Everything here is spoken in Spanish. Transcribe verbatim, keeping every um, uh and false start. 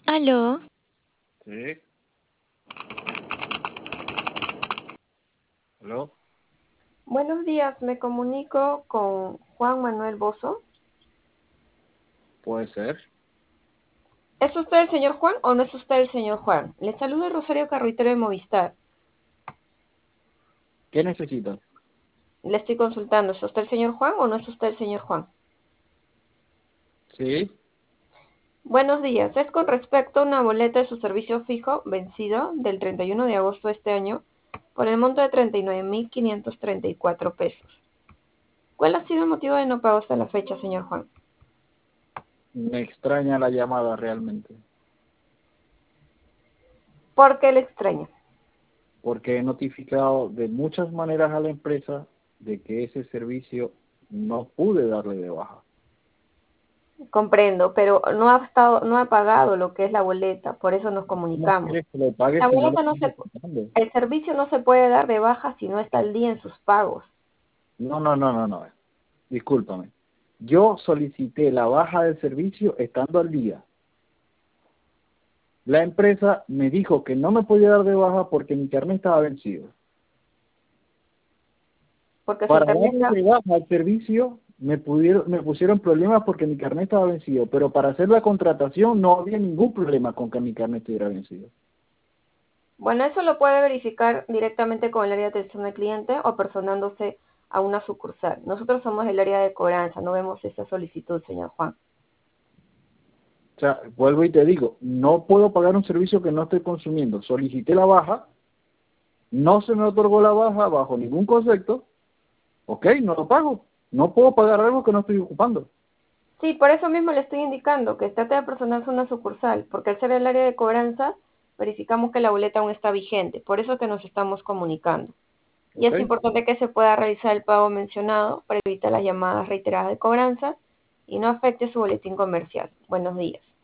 Aló, Sí, ¿aló? Buenos días, me comunico con Juan Manuel Bozo. Puede ser. ¿Es usted el señor Juan o no es usted el señor Juan? Le saluda Rosario Carruitero de Movistar. ¿Qué necesitas? Le estoy consultando, ¿es usted el señor Juan o no es usted el señor Juan? Sí, Buenos días, es con respecto a una boleta de su servicio fijo vencido del treinta y uno de agosto de este año por el monto de treinta y nueve mil quinientos treinta y cuatro pesos. ¿Cuál ha sido el motivo de no pago hasta la fecha, señor Juan? me extraña la llamada realmente, ¿Por qué le extraña? porque he notificado de muchas maneras a la empresa de que ese servicio no pude darle de baja. Comprendo, pero no ha estado, no ha pagado lo que es la boleta, por eso nos ¿Cómo comunicamos. quieres que lo pague La si no lo boleta no estoy se, ejecutando? el servicio no se puede dar de baja si no está al día en sus pagos. No, no, no, no, no. Discúlpame. Yo solicité la baja del servicio estando al día. La empresa me dijo que no me podía dar de baja porque mi carnet estaba vencido. Porque su Para internet darle está, de baja al servicio me pudieron, me pusieron problemas porque mi carnet estaba vencido, pero para hacer la contratación no había ningún problema con que mi carnet estuviera vencido. bueno, eso lo puede verificar directamente con el área de atención al cliente o personándose a una sucursal. Nosotros somos el área de cobranza, no vemos esa solicitud, señor Juan. O sea, vuelvo y te digo, no puedo pagar un servicio que no estoy consumiendo. Solicité la baja, no se me otorgó la baja bajo ningún concepto, ok, no lo pago. No puedo pagar algo que no estoy ocupando. Sí, por eso mismo le estoy indicando que trate de personarse a una sucursal, porque al ser el área de cobranza, verificamos que la boleta aún está vigente, por eso que nos estamos comunicando. Y Ok, es importante que se pueda realizar el pago mencionado para evitar las llamadas reiteradas de cobranza y no afecte su boletín comercial. Buenos días.